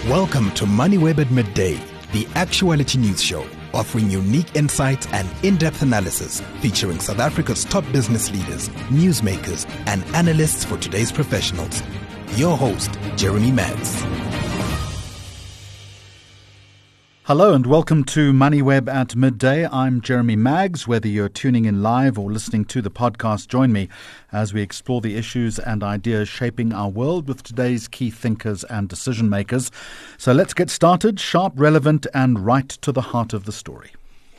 Welcome to MoneyWeb at Midday, the actuality news show, offering unique insights and in-depth analysis featuring South Africa's top business leaders, newsmakers, and analysts for today's professionals. Your host, Jeremy Maggs. Hello and welcome to MoneyWeb at Midday. I'm Jeremy Maggs. Whether you're tuning in live or listening to the podcast, join me as we explore the issues and ideas shaping our world with today's key thinkers and decision makers. So let's get started, sharp, relevant, and right to the heart of the story.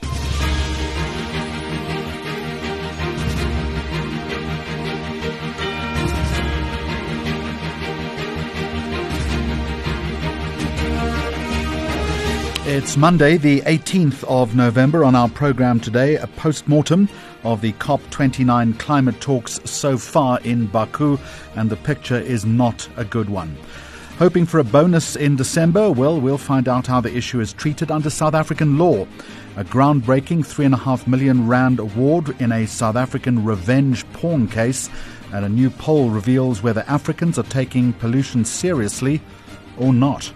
It's Monday, the 18th of November. On our program today, a post-mortem of the COP29 climate talks so far in Baku, and the picture is not a good one. Hoping for a bonus in December? Well, we'll find out how the issue is treated under South African law. A groundbreaking R3.5 million award in a South African revenge porn case, and a new poll reveals whether Africans are taking pollution seriously or not.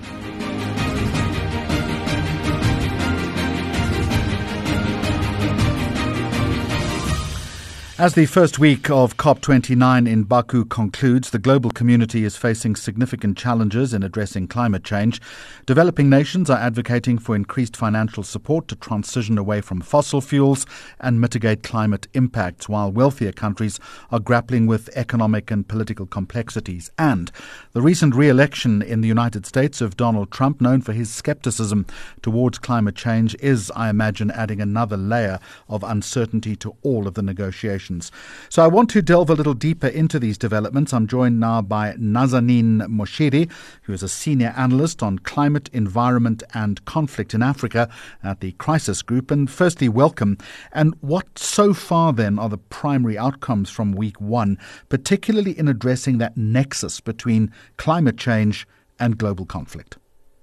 As the first week of COP29 in Baku concludes, the global community is facing significant challenges in addressing climate change. Developing nations are advocating for increased financial support to transition away from fossil fuels and mitigate climate impacts, while wealthier countries are grappling with economic and political complexities. And the recent re-election in the United States of Donald Trump, known for his skepticism towards climate change, is, I imagine, adding another layer of uncertainty to all of the negotiations. So I want to delve a little deeper into these developments. I'm joined now by Nazanin Moshiri, who is a senior analyst on climate, environment and conflict in Africa at the Crisis Group. And firstly, welcome. And what so far then are the primary outcomes from week one, particularly in addressing that nexus between climate change and global conflict?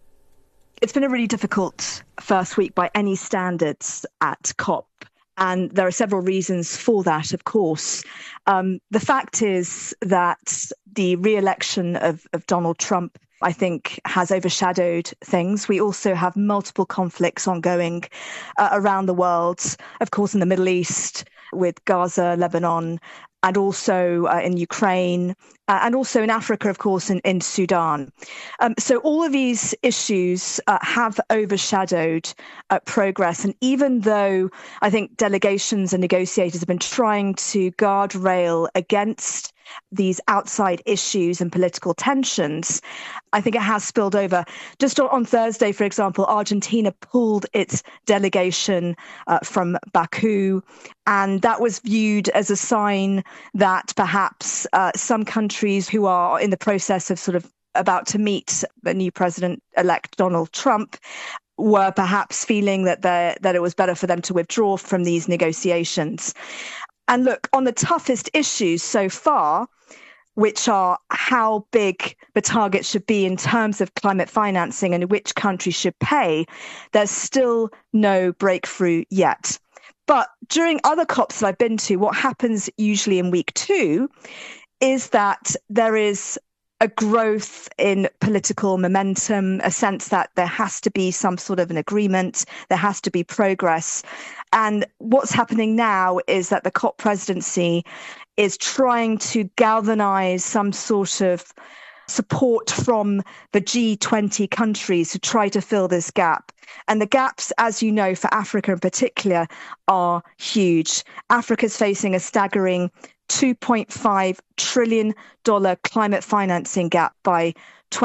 It's been a really difficult first week by any standards at COP. And there are several reasons for that, of course. The fact is that the re-election of Donald Trump, I think, has overshadowed things. We also have multiple conflicts ongoing around the world, of course, in the Middle East, with Gaza, Lebanon, and also in Ukraine, and also in Africa, of course, in Sudan. So all of these issues have overshadowed progress. And even though I think delegations and negotiators have been trying to guardrail against these outside issues and political tensions, I think it has spilled over. Just on Thursday, for example, Argentina pulled its delegation from Baku, and that was viewed as a sign that perhaps some countries who are in the process of sort of about to meet the new president-elect Donald Trump were perhaps feeling that it was better for them to withdraw from these negotiations. And look, on the toughest issues so far, which are how big the target should be in terms of climate financing and which countries should pay, there's still no breakthrough yet. But during other COPs that I've been to, what happens usually in week two is that there is a growth in political momentum, a sense that there has to be some sort of an agreement, there has to be progress. And what's happening now is that the COP presidency is trying to galvanize some sort of support from the G20 countries to try to fill this gap. And the gaps, as you know, for Africa in particular, are huge. Africa's facing a staggering $2.5 trillion climate financing gap by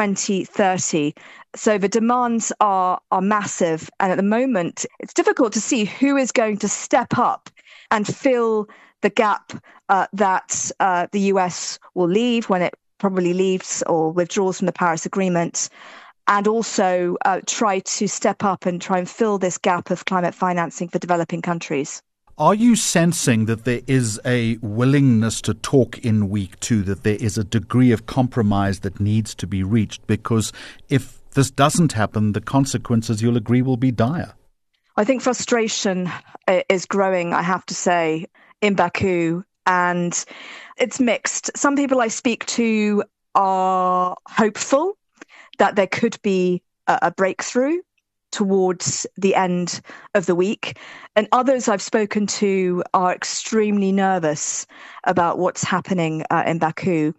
2030. So the demands are massive. And at the moment, it's difficult to see who is going to step up and fill the gap that the US will leave when it probably leaves or withdraws from the Paris Agreement, and also try to step up and try and fill this gap of climate financing for developing countries. Are you sensing that there is a willingness to talk in week two, that there is a degree of compromise that needs to be reached? Because if this doesn't happen, the consequences, you'll agree, will be dire. I think frustration is growing, I have to say, in Baku, and it's mixed. Some people I speak to are hopeful that there could be a breakthrough towards the end of the week. And others I've spoken to are extremely nervous about what's happening in Baku.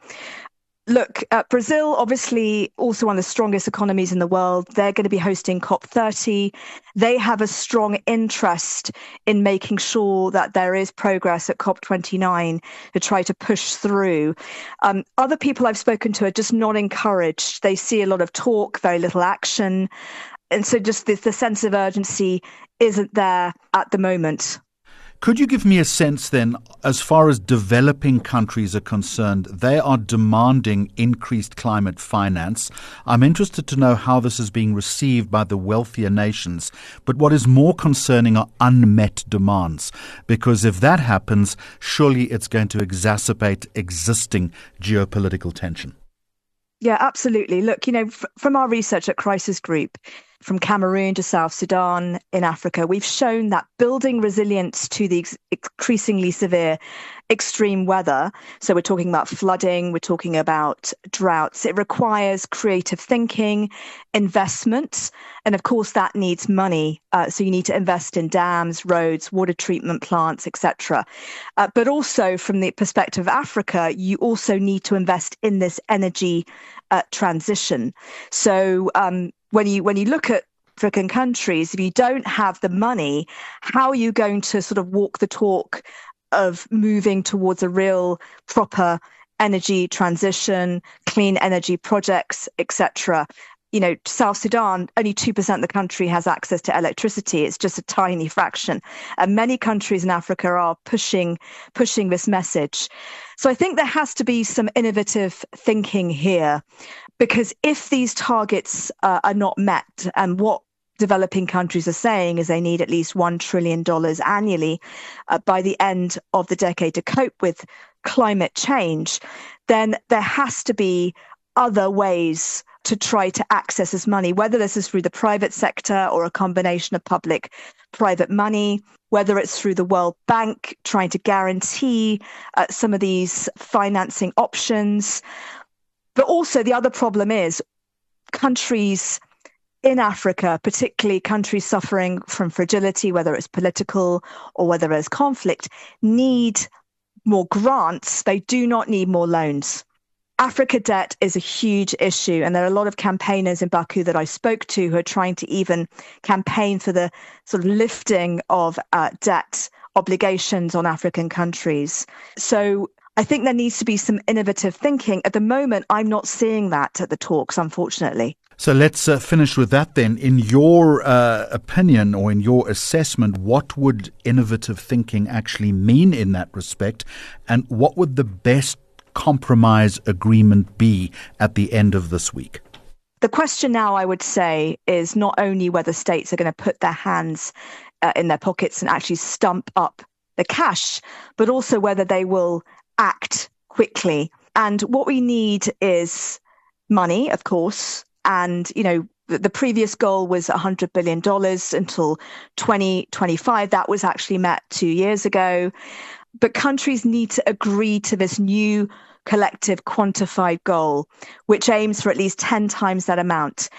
Look, Brazil, obviously also one of the strongest economies in the world. They're going to be hosting COP30. They have a strong interest in making sure that there is progress at COP29 to try to push through. Other people I've spoken to are just not encouraged. They see a lot of talk, very little action. And so just the sense of urgency isn't there at the moment. Could you give me a sense then, as far as developing countries are concerned, they are demanding increased climate finance. I'm interested to know how this is being received by the wealthier nations. But what is more concerning are unmet demands, because if that happens, surely it's going to exacerbate existing geopolitical tension. Yeah, absolutely. Look, from our research at Crisis Group, from Cameroon to South Sudan in Africa, we've shown that building resilience to the increasingly severe extreme weather, so we're talking about flooding, we're talking about droughts, it requires creative thinking, investment, and of course that needs money. So you need to invest in dams, roads, water treatment plants, etc. But also from the perspective of Africa, you also need to invest in this energy transition. So when you look at African countries, if you don't have the money, how are you going to sort of walk the talk of moving towards a real proper energy transition, clean energy projects, etc.? South Sudan, only 2% of the country has access to electricity. It's just a tiny fraction. And many countries in Africa are pushing this message. So I think there has to be some innovative thinking here, because if these targets are not met, and what developing countries are saying is they need at least $1 trillion annually by the end of the decade to cope with climate change, then there has to be other ways to try to access this money, whether this is through the private sector or a combination of public-private money, whether it's through the World Bank trying to guarantee some of these financing options. But also the other problem is countries in Africa, particularly countries suffering from fragility, whether it's political or whether it's conflict, need more grants. They do not need more loans. Africa debt is a huge issue, and there are a lot of campaigners in Baku that I spoke to who are trying to even campaign for the sort of lifting of debt obligations on African countries. So I think there needs to be some innovative thinking. At the moment, I'm not seeing that at the talks, unfortunately. So let's finish with that then. In your opinion or in your assessment, what would innovative thinking actually mean in that respect? And what would the best compromise agreement be at the end of this week? The question now, I would say, is not only whether states are going to put their hands in their pockets and actually stump up the cash, but also whether they will act quickly. And what we need is money, of course. And, the previous goal was $100 billion until 2025. That was actually met 2 years ago. But countries need to agree to this new collective quantified goal, which aims for at least 10 times that amount.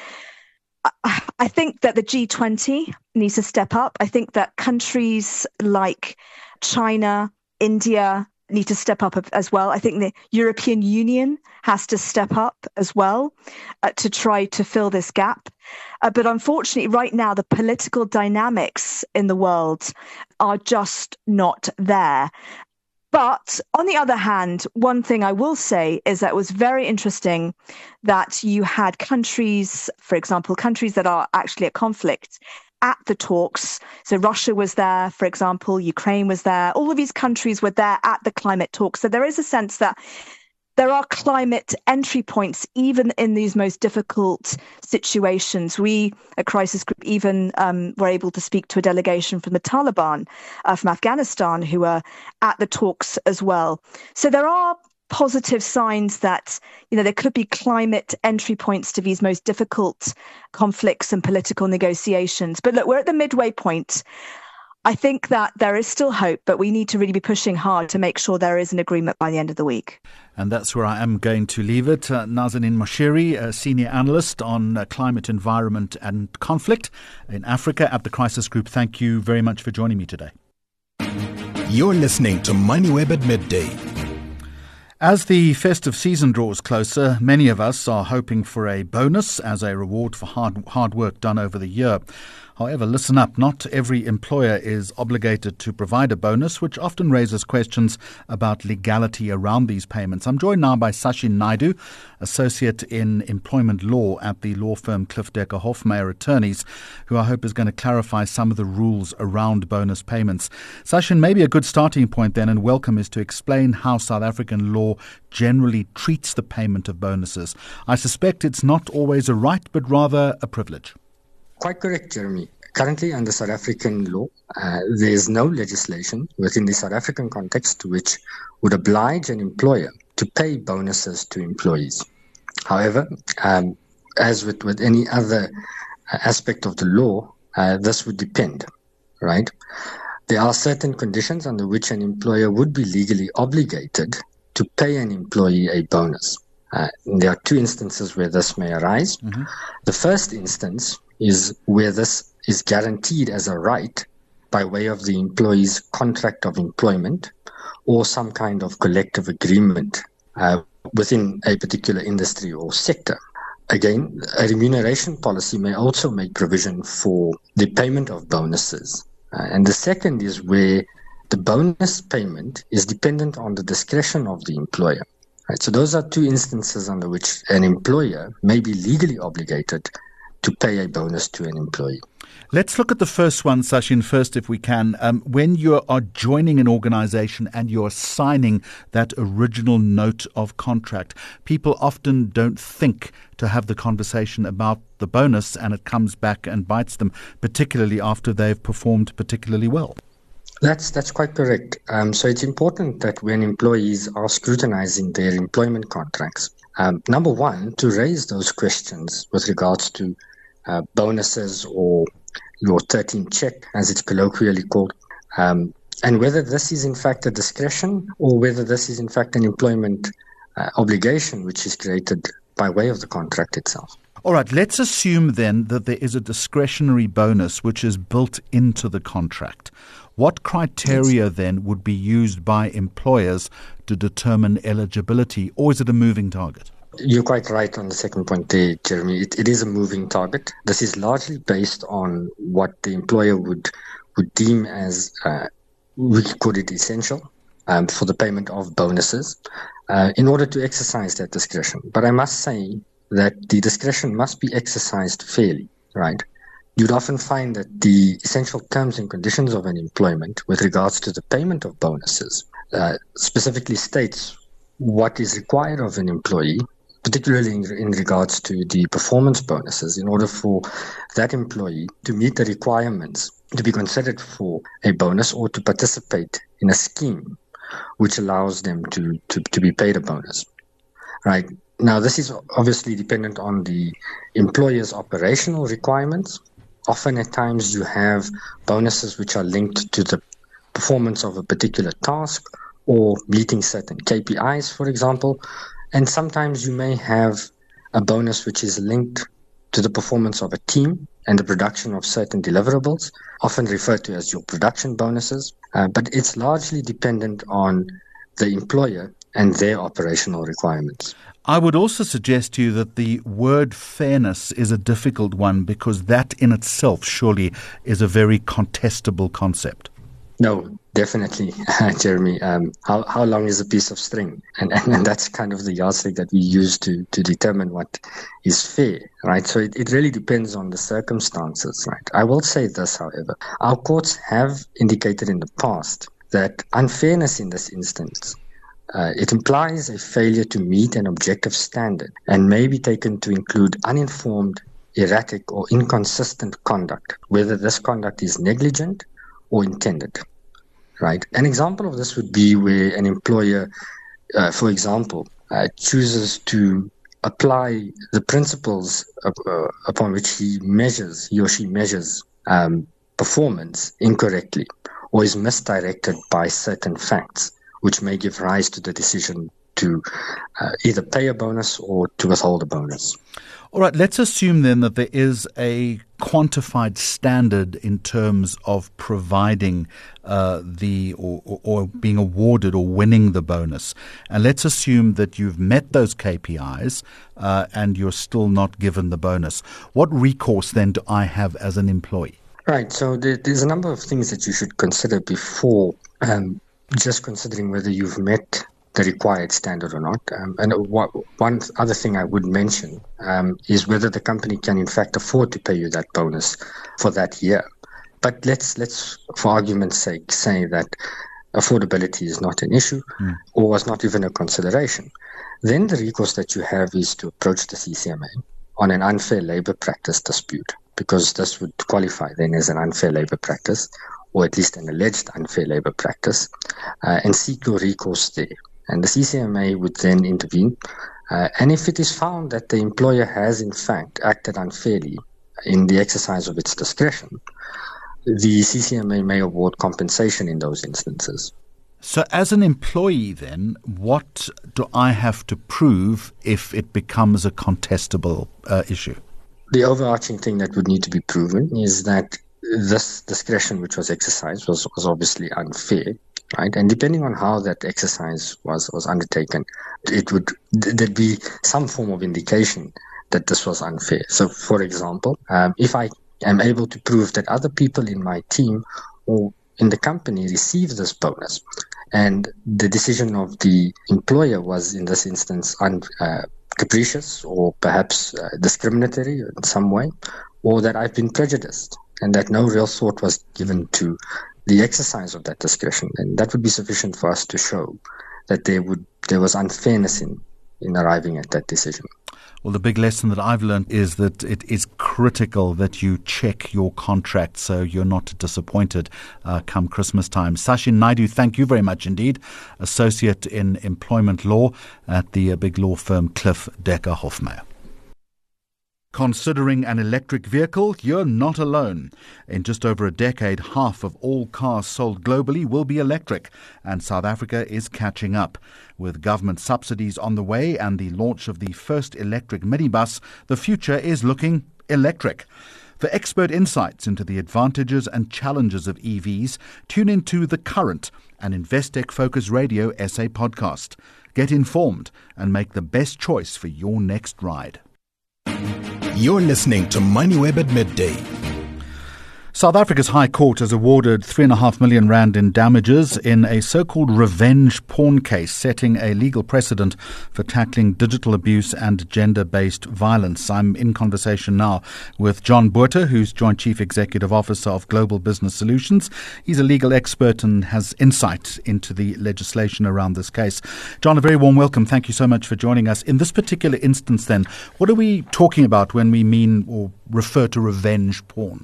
I think that the G20 needs to step up. I think that countries like China, India need to step up as well. I think the European Union has to step up as well to try to fill this gap. But unfortunately, right now, the political dynamics in the world are just not there. But on the other hand, one thing I will say is that it was very interesting that you had countries, for example, countries that are actually at conflict at the talks. So Russia was there, for example, Ukraine was there. All of these countries were there at the climate talks. So there is a sense that there are climate entry points, even in these most difficult situations. We at Crisis Group even were able to speak to a delegation from the Taliban, from Afghanistan, who are at the talks as well. So there are positive signs that, there could be climate entry points to these most difficult conflicts and political negotiations. But look, we're at the midway point. I think that there is still hope, but we need to really be pushing hard to make sure there is an agreement by the end of the week. And that's where I am going to leave it. Nazanin Moshiri, a senior analyst on climate, environment and conflict in Africa at the Crisis Group. Thank you very much for joining me today. You're listening to MoneyWeb at midday. As the festive season draws closer, many of us are hoping for a bonus as a reward for hard work done over the year. However, listen up, not every employer is obligated to provide a bonus, which often raises questions about legality around these payments. I'm joined now by Sachin Naidu, Associate in Employment Law at the law firm Cliff Decker Hofmeyr Attorneys, who I hope is going to clarify some of the rules around bonus payments. Sachin, maybe a good starting point then, and welcome, is to explain how South African law generally treats the payment of bonuses. I suspect it's not always a right, but rather a privilege. Quite correct, Jeremy. Currently, under South African law, there is no legislation within the South African context which would oblige an employer to pay bonuses to employees. However, as with any other aspect of the law, this would depend, right? There are certain conditions under which an employer would be legally obligated to pay an employee a bonus. There are two instances where this may arise. Mm-hmm. The first instance is where this is guaranteed as a right by way of the employee's contract of employment or some kind of collective agreement within a particular industry or sector. Again, a remuneration policy may also make provision for the payment of bonuses. And the second is where the bonus payment is dependent on the discretion of the employer. Right? So those are two instances under which an employer may be legally obligated to pay a bonus to an employee. Let's look at the first one, Sachin, first if we can. When you are joining an organization and you're signing that original note of contract, people often don't think to have the conversation about the bonus, and it comes back and bites them, particularly after they've performed particularly well. That's quite correct. So it's important that when employees are scrutinizing their employment contracts, number one, to raise those questions with regards to bonuses or your 13th check, as it's colloquially called, and whether this is in fact a discretion or whether this is in fact an employment obligation which is created by way of the contract itself. All right, let's assume then that there is a discretionary bonus which is built into the contract. What criteria then would be used by employers to determine eligibility, or is it a moving target? You're quite right on the second point there, Jeremy. It is a moving target. This is largely based on what the employer would deem as, we call it essential, for the payment of bonuses, in order to exercise that discretion. But I must say that the discretion must be exercised fairly, right? You'd often find that the essential terms and conditions of an employment with regards to the payment of bonuses specifically states what is required of an employee, particularly in regards to the performance bonuses, in order for that employee to meet the requirements to be considered for a bonus or to participate in a scheme which allows them to be paid a bonus. Right. Now, this is obviously dependent on the employer's operational requirements. Often at times you have bonuses which are linked to the performance of a particular task or meeting certain KPIs, for example. And sometimes you may have a bonus which is linked to the performance of a team and the production of certain deliverables, often referred to as your production bonuses. But it's largely dependent on the employer and their operational requirements. I would also suggest to you that the word fairness is a difficult one, because that in itself surely is a very contestable concept. No, definitely, Jeremy. How long is a piece of string? And that's kind of the yardstick that we use to determine what is fair, right? So it really depends on the circumstances, right? I will say this, however. Our courts have indicated in the past that unfairness in this instance, it implies a failure to meet an objective standard and may be taken to include uninformed, erratic, or inconsistent conduct, whether this conduct is negligent or intended, right? An example of this would be where an employer, for example, chooses to apply the principles upon which he or she measures performance incorrectly or is misdirected by certain facts, which may give rise to the decision to either pay a bonus or to withhold a bonus. All right, let's assume then that there is a quantified standard in terms of providing or being awarded or winning the bonus. And let's assume that you've met those KPIs and you're still not given the bonus. What recourse then do I have as an employee? Right, so there's a number of things that you should consider before just considering whether you've met the required standard or not. One other thing I would mention is whether the company can in fact afford to pay you that bonus for that year. But let's for argument's sake, say that affordability is not an issue or was not even a consideration. Then the recourse that you have is to approach the CCMA on an unfair labor practice dispute, because this would qualify then as an unfair labor practice, or at least an alleged unfair labor practice, and seek your recourse there. And the CCMA would then intervene. And if it is found that the employer has, in fact, acted unfairly in the exercise of its discretion, the CCMA may award compensation in those instances. So as an employee, then, what do I have to prove if it becomes a contestable issue? The overarching thing that would need to be proven is that this discretion which was exercised was obviously unfair. Right, and depending on how that exercise was undertaken, there'd be some form of indication that this was unfair. So, for example, if I am able to prove that other people in my team or in the company received this bonus, and the decision of the employer was in this instance capricious or perhaps discriminatory in some way, or that I've been prejudiced and that no real thought was given to the exercise of that discretion, and that would be sufficient for us to show that there was unfairness in arriving at that decision. Well, the big lesson that I've learned is that it is critical that you check your contract so you're not disappointed come Christmas time. Sachin Naidu, thank you very much indeed. Associate in Employment Law at the big law firm Cliff Decker Hofmeyr. Considering an electric vehicle, you're not alone. In just over a decade, half of all cars sold globally will be electric, and South Africa is catching up. With government subsidies on the way and the launch of the first electric minibus, the future is looking electric. For expert insights into the advantages and challenges of EVs, tune into The Current, an Investec Focus Radio SA podcast. Get informed and make the best choice for your next ride. You're listening to MoneyWeb at midday. South Africa's High Court has awarded R3.5 million in damages in a so-called revenge porn case, setting a legal precedent for tackling digital abuse and gender-based violence. I'm in conversation now with John Botha, who's Joint Chief Executive Officer of Global Business Solutions. He's a legal expert and has insight into the legislation around this case. John, a very warm welcome. Thank you so much for joining us. In this particular instance then, what are we talking about when we mean or refer to revenge porn?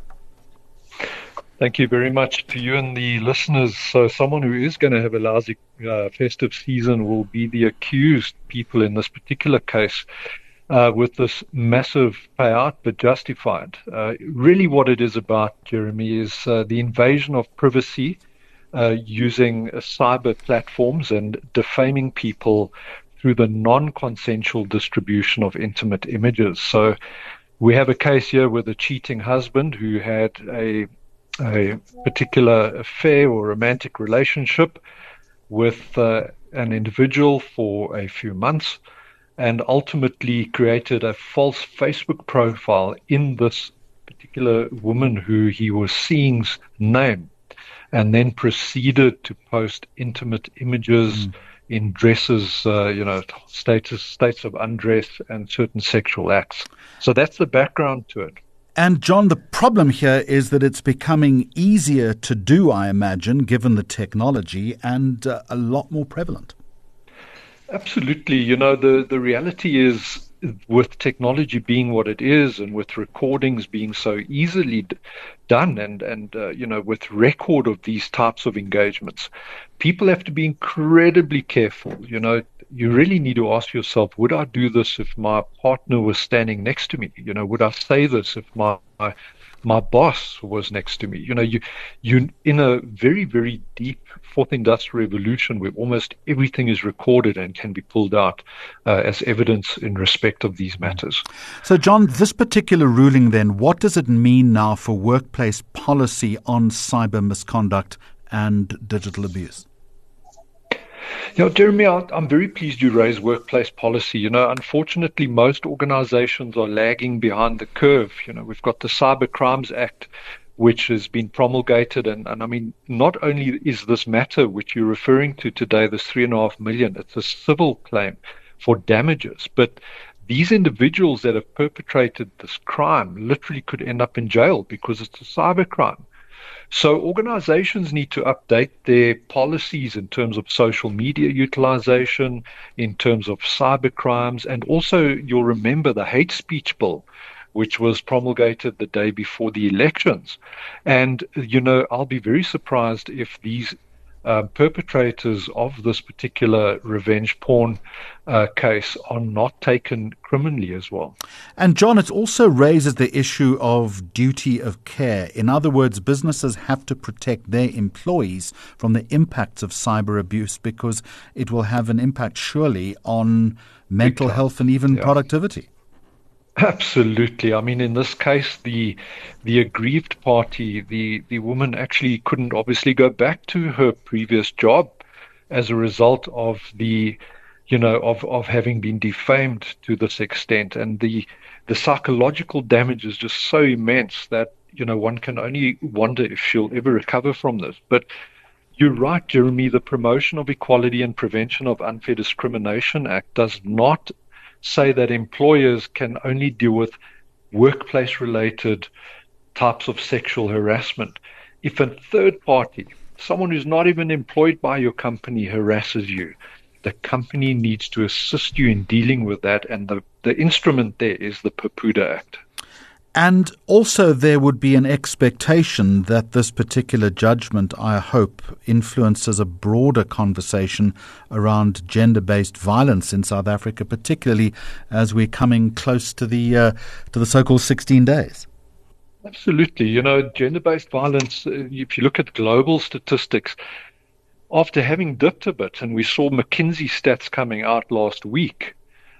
Thank you very much to you and the listeners. So someone who is going to have a lousy festive season will be the accused people in this particular case with this massive payout, but justified. Really what it is about, Jeremy, is the invasion of privacy using cyber platforms and defaming people through the non-consensual distribution of intimate images. So we have a case here with a cheating husband who had a particular affair or romantic relationship with an individual for a few months and ultimately created a false Facebook profile in this particular woman who he was seeing's name, and then proceeded to post intimate images in dresses, states of undress and certain sexual acts. So that's the background to it. And John, the problem here is that it's becoming easier to do, I imagine, given the technology, and a lot more prevalent. Absolutely. You know, the reality is, with technology being what it is and with recordings being so easily done and with record of these types of engagements, people have to be incredibly careful. You know, you really need to ask yourself, would I do this if my partner was standing next to me? You know, would I say this if my my boss was next to me. You in a very, very deep fourth industrial revolution where almost everything is recorded and can be pulled out as evidence in respect of these matters. So, John, this particular ruling then, what does it mean now for workplace policy on cyber misconduct and digital abuse? Jeremy, I'm very pleased you raised workplace policy. Unfortunately, most organizations are lagging behind the curve. We've got the Cyber Crimes Act, which has been promulgated. And I mean, not only is this matter, which you're referring to today, this $3.5 million, it's a civil claim for damages. But these individuals that have perpetrated this crime literally could end up in jail because it's a cyber crime. So organizations need to update their policies in terms of social media utilization, in terms of cyber crimes, and also you'll remember the hate speech bill, which was promulgated the day before the elections. And, I'll be very surprised if these perpetrators of this particular revenge porn case are not taken criminally as well. And John, it also raises the issue of duty of care. In other words, businesses have to protect their employees from the impacts of cyber abuse because it will have an impact surely on mental health and even productivity. Absolutely. I mean, in this case, the aggrieved party, the woman actually couldn't obviously go back to her previous job as a result of of having been defamed to this extent. And the psychological damage is just so immense that, one can only wonder if she'll ever recover from this. But you're right, Jeremy, the Promotion of Equality and Prevention of Unfair Discrimination Act does not say that employers can only deal with workplace-related types of sexual harassment. If a third party, someone who's not even employed by your company, harasses you, the company needs to assist you in dealing with that, and the instrument there is the PEPUDA Act. And also there would be an expectation that this particular judgment, I hope, influences a broader conversation around gender-based violence in South Africa, particularly as we're coming close to the so-called 16 days. Absolutely. Gender-based violence, if you look at global statistics, after having dipped a bit, and we saw McKinsey stats coming out last week,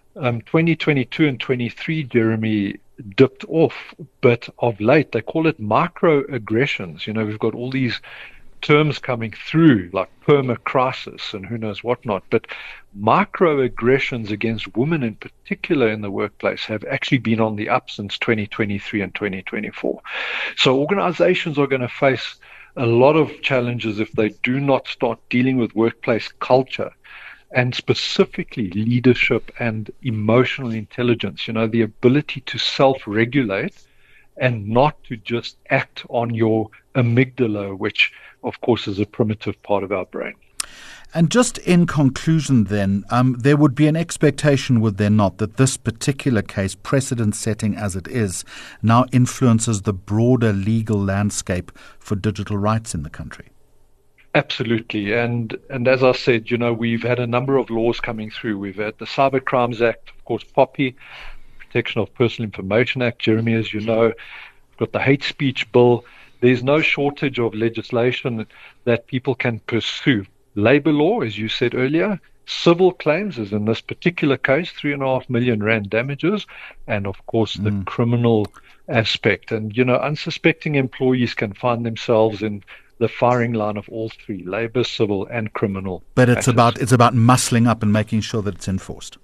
2022 and 23, Jeremy, dipped off, but of late they call it microaggressions. We've got all these terms coming through like perma-crisis and who knows what not, but microaggressions against women in particular in the workplace have actually been on the up since 2023 and 2024. So organizations are going to face a lot of challenges if they do not start dealing with workplace culture, and specifically leadership and emotional intelligence, the ability to self-regulate and not to just act on your amygdala, which, of course, is a primitive part of our brain. And just in conclusion then, there would be an expectation, would there not, that this particular case, precedent-setting as it is, now influences the broader legal landscape for digital rights in the country? Absolutely. And as I said, we've had a number of laws coming through. We've had the Cyber Crimes Act, of course, POPI, Protection of Personal Information Act, Jeremy, as you know. We've got the hate speech bill. There's no shortage of legislation that people can pursue. Labor law, as you said earlier, civil claims, as in this particular case, 3.5 million rand damages, and of course the criminal aspect. And, unsuspecting employees can find themselves in the firing line of all three, labor, civil, and criminal. But it's about muscling up and making sure that it's enforced.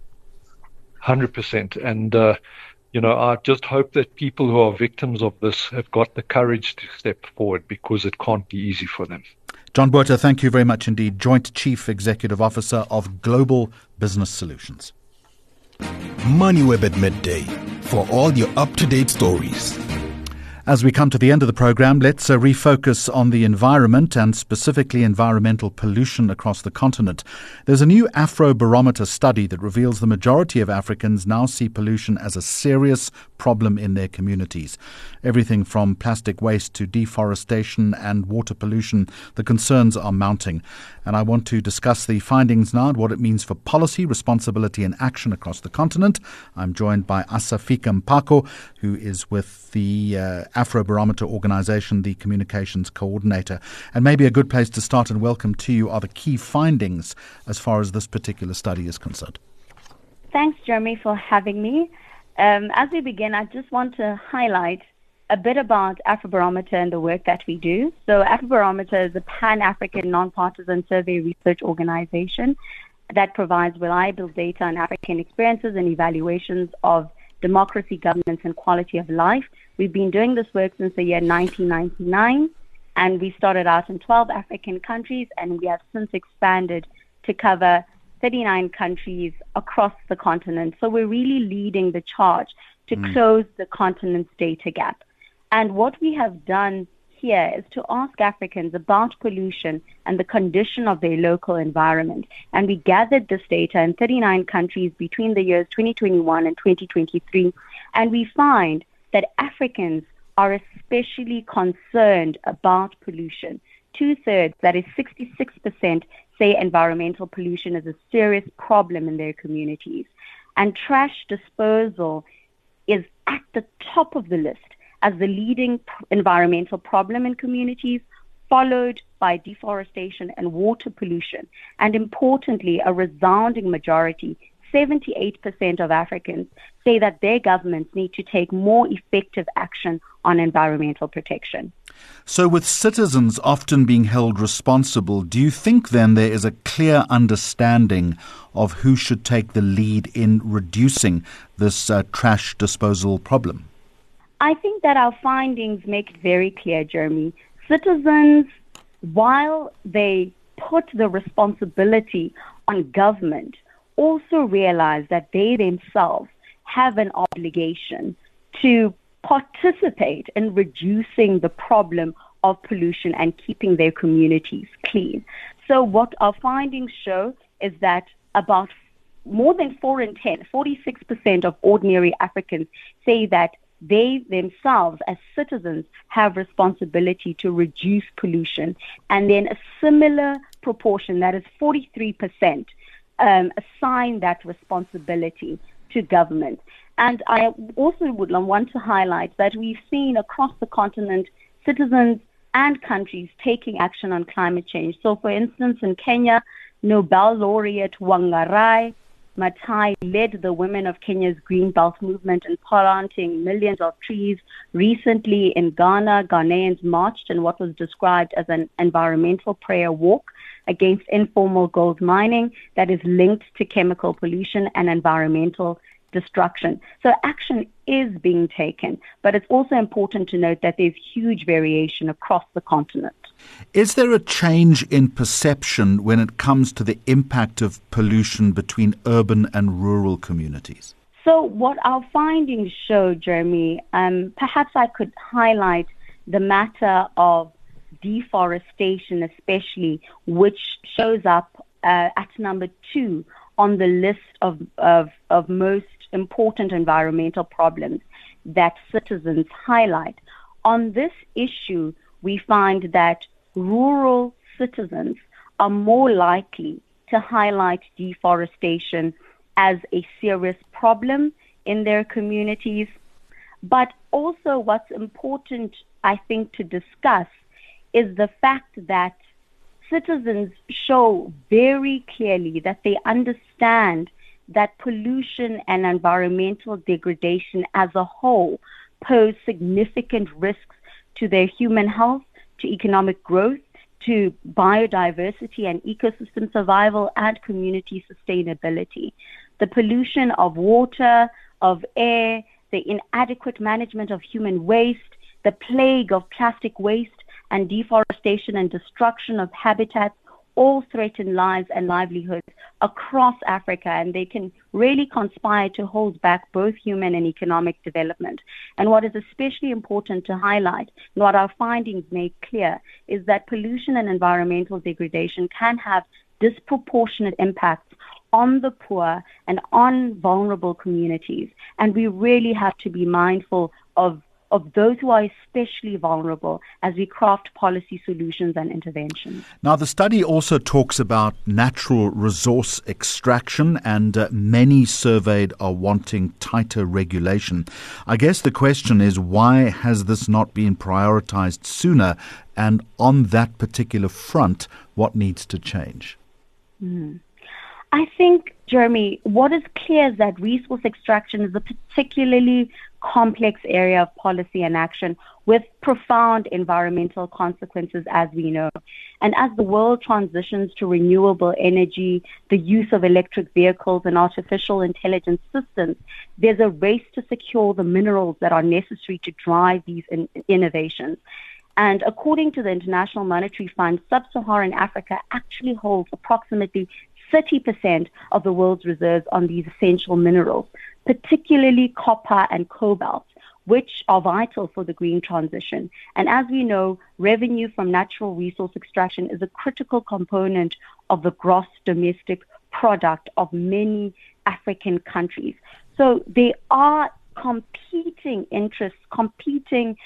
100%. And, I just hope that people who are victims of this have got the courage to step forward, because it can't be easy for them. John Botha, thank you very much indeed. Joint Chief Executive Officer of Global Business Solutions. MoneyWeb at midday for all your up-to-date stories. As we come to the end of the program, let's refocus on the environment and specifically environmental pollution across the continent. There's a new Afrobarometer study that reveals the majority of Africans now see pollution as a serious problem in their communities. Everything from plastic waste to deforestation and water pollution, the concerns are mounting. And I want to discuss the findings now and what it means for policy, responsibility and action across the continent. I'm joined by Asafika Mpako, who is with the Afrobarometer organization, the communications coordinator. And maybe a good place to start and welcome to you are the key findings as far as this particular study is concerned. Thanks, Jeremy, for having me. As we begin, I just want to highlight a bit about Afrobarometer and the work that we do. So Afrobarometer is a pan-African non-partisan survey research organization that provides reliable data on African experiences and evaluations of democracy, governance, and quality of life. We've been doing this work since the year 1999, and we started out in 12 African countries, and we have since expanded to cover 39 countries across the continent. So we're really leading the charge to close the continent's data gap. And what we have done here is to ask Africans about pollution and the condition of their local environment. And we gathered this data in 39 countries between the years 2021 and 2023. And we find that Africans are especially concerned about pollution. 2/3, that is 66%, say environmental pollution is a serious problem in their communities. And trash disposal is at the top of the list as the leading environmental problem in communities, followed by deforestation and water pollution. And importantly, a resounding majority, 78% of Africans, say that their governments need to take more effective action on environmental protection. So with citizens often being held responsible, do you think then there is a clear understanding of who should take the lead in reducing this trash disposal problem? I think that our findings make it very clear, Jeremy. Citizens, while they put the responsibility on government, also realize that they themselves have an obligation to participate in reducing the problem of pollution and keeping their communities clean. So what our findings show is that about more than 4 in 10, 46% of ordinary Africans say that they themselves as citizens have responsibility to reduce pollution. And then a similar proportion, that is 43%, assign that responsibility to government. And I also would want to highlight that we've seen across the continent citizens and countries taking action on climate change. So, for instance, in Kenya, Nobel laureate Wangari Maathai led the women of Kenya's Green Belt movement in planting millions of trees. Recently in Ghana, Ghanaians marched in what was described as an environmental prayer walk against informal gold mining that is linked to chemical pollution and environmental destruction. So action is being taken, but it's also important to note that there's huge variation across the continent. Is there a change in perception when it comes to the impact of pollution between urban and rural communities? So what our findings show, Jeremy, perhaps I could highlight the matter of deforestation especially, which shows up at number 2 on the list of most important environmental problems that citizens highlight. On this issue, we find that rural citizens are more likely to highlight deforestation as a serious problem in their communities. But also what's important, I think, to discuss is the fact that citizens show very clearly that they understand that pollution and environmental degradation as a whole pose significant risks to their human health, to economic growth, to biodiversity and ecosystem survival, and community sustainability. The pollution of water, of air, the inadequate management of human waste, the plague of plastic waste, and deforestation and destruction of habitats all threaten lives and livelihoods across Africa, and they can really conspire to hold back both human and economic development. And what is especially important to highlight, and what our findings make clear, is that pollution and environmental degradation can have disproportionate impacts on the poor and on vulnerable communities. And we really have to be mindful of those who are especially vulnerable as we craft policy solutions and interventions. Now, the study also talks about natural resource extraction, and many surveyed are wanting tighter regulation. I guess the question is, why has this not been prioritized sooner? And on that particular front, what needs to change? I think, Jeremy, what is clear is that resource extraction is a particularly complex area of policy and action with profound environmental consequences, as we know. And as the world transitions to renewable energy, the use of electric vehicles and artificial intelligence systems, there's a race to secure the minerals that are necessary to drive these innovations. And according to the International Monetary Fund, Sub-Saharan Africa actually holds approximately 30% of the world's reserves on these essential minerals, particularly copper and cobalt, which are vital for the green transition. And as we know, revenue from natural resource extraction is a critical component of the gross domestic product of many African countries. So there are competing interests, competing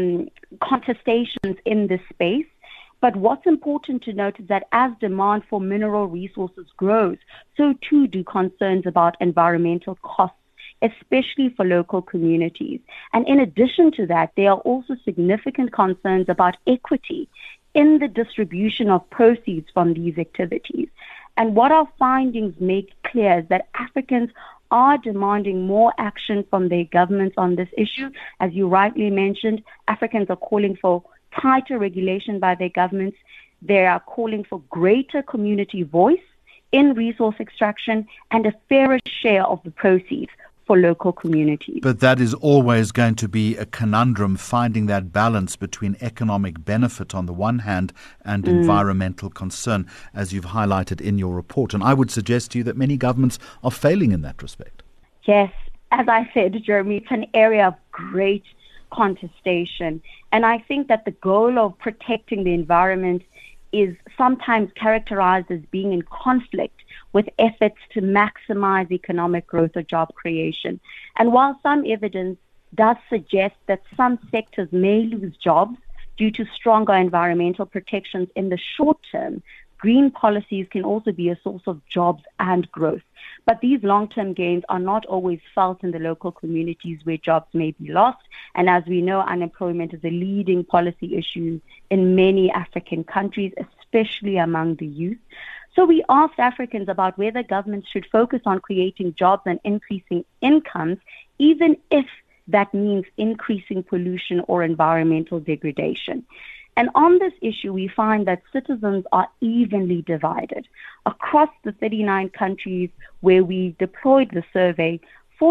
contestations in this space. But what's important to note is that as demand for mineral resources grows, so too do concerns about environmental costs, especially for local communities. And in addition to that, there are also significant concerns about equity in the distribution of proceeds from these activities. And what our findings make clear is that Africans are demanding more action from their governments on this issue. As you rightly mentioned, Africans are calling for tighter regulation by their governments. They are calling for greater community voice in resource extraction and a fairer share of the proceeds for local communities. But that is always going to be a conundrum, finding that balance between economic benefit on the one hand and environmental concern, as you've highlighted in your report. And I would suggest to you that many governments are failing in that respect. Yes, as I said, Jeremy, it's an area of great contestation. And I think that the goal of protecting the environment is sometimes characterized as being in conflict with efforts to maximize economic growth or job creation. And while some evidence does suggest that some sectors may lose jobs due to stronger environmental protections in the short term, green policies can also be a source of jobs and growth. But these long-term gains are not always felt in the local communities where jobs may be lost. And as we know, unemployment is a leading policy issue in many African countries, especially among the youth. So we asked Africans about whether governments should focus on creating jobs and increasing incomes, even if that means increasing pollution or environmental degradation. And on this issue, we find that citizens are evenly divided. Across the 39 countries where we deployed the survey,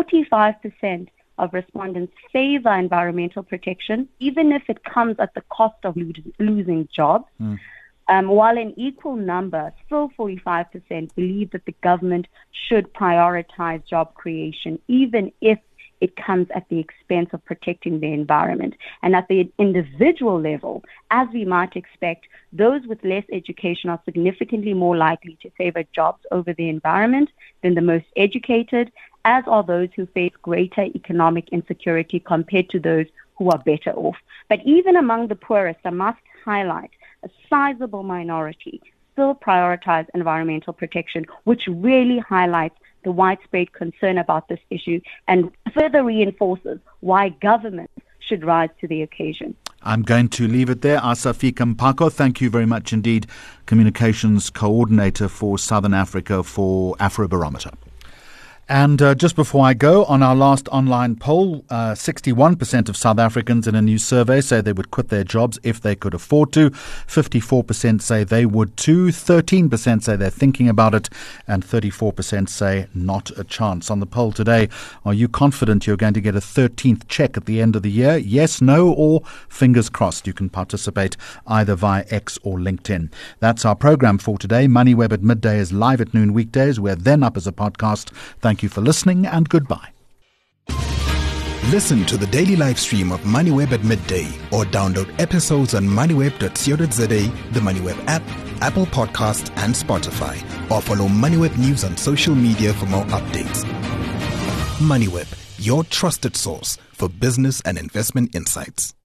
45% of respondents favor environmental protection, even if it comes at the cost of losing jobs. While an equal number, still 45%, believe that the government should prioritize job creation, even if it comes at the expense of protecting the environment. And at the individual level, as we might expect, those with less education are significantly more likely to favor jobs over the environment than the most educated, as are those who face greater economic insecurity compared to those who are better off. But even among the poorest, I must highlight, a sizable minority still prioritize environmental protection, which really highlights the widespread concern about this issue and further reinforces why governments should rise to the occasion. I'm going to leave it there. Asafika Mpako, thank you very much indeed, Communications Coordinator for Southern Africa for Afrobarometer. And just before I go, on our last online poll, 61% of South Africans in a new survey say they would quit their jobs if they could afford to. 54% say they would too. 13% say they're thinking about it. And 34% say not a chance. On the poll today, are you confident you're going to get a 13th check at the end of the year? Yes, no, or fingers crossed. You can participate either via X or LinkedIn. That's our program for today. MoneyWeb at midday is live at noon weekdays. We're then up as a podcast. Thank you for listening and goodbye. Listen to the daily live stream of MoneyWeb at midday or download episodes on moneyweb.co.za, the MoneyWeb app, Apple Podcasts and Spotify, or follow MoneyWeb News on social media for more updates. MoneyWeb, your trusted source for business and investment insights.